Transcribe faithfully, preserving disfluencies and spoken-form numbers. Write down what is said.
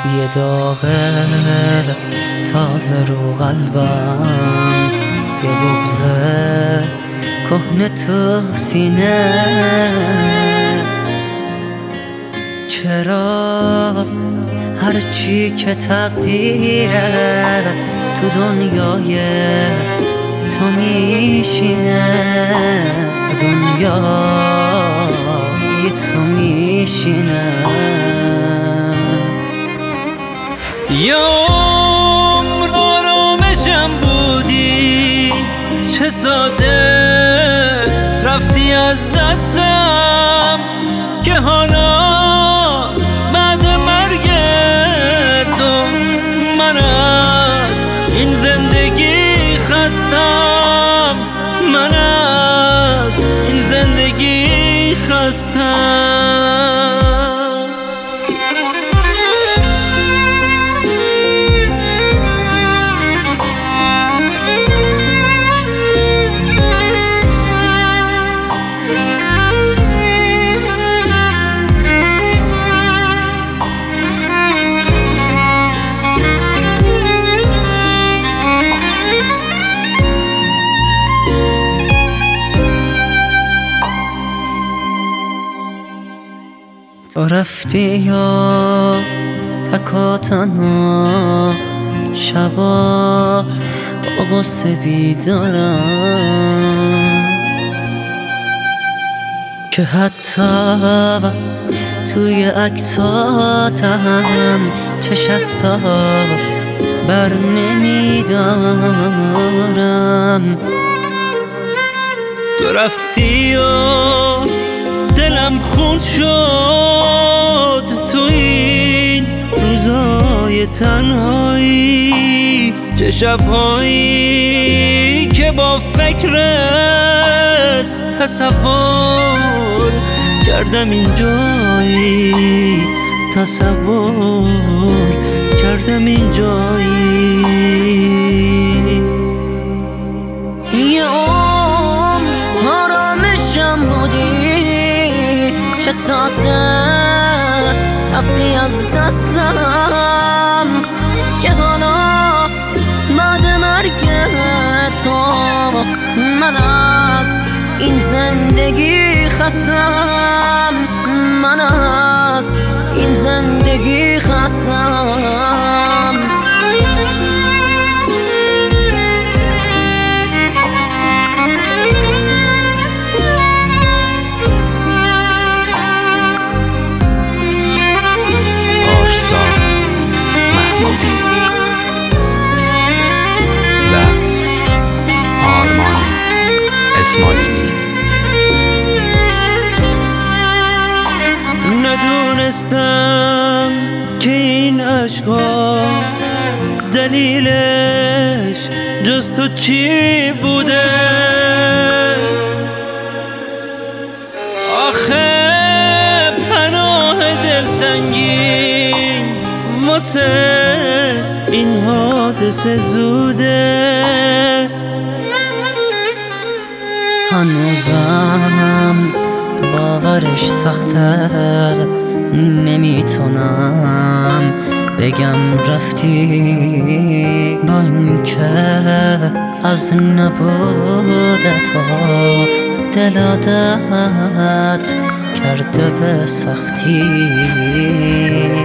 یه داغ تازه رو قلبم، یه بغض کهنه تو سینه. چرا هرچی که تقدیره تو دنیای تو میشینه، دنیای تو میشینه. یه عمر آرامشم بودی، چه ساده رفتی از دستم، که حالا بعد مرگ تو من از این زندگی خستم، من از این زندگی خستم. تو رفتی یا تکا تنها، شبا با غصه بیدارم، که حتی توی عکساتم چش از تا بر نمیدارم. تو رفتی و دلم خون شد تو این روزای تنهایی، چه شبهایی که با فکرت تصور کردم اینجایی، تصور کردم اینجایی. یه عمر آرامشم بودی، چه ساده رفتی از دستم، که حالا بعد مرگ تو من از این زندگی خستم، من از این زندگی خستم. محمودی و آرمان اسماعیلی. ندونستم که این عشقا دلیلش جز تو چی بوده، آخه پناه دلتنگی واسه این حادثه زوده. هنوزم باورش سخته، نمیتونم بگم رفتی، با این که از نبوده تو دل عادت کرده به سختی.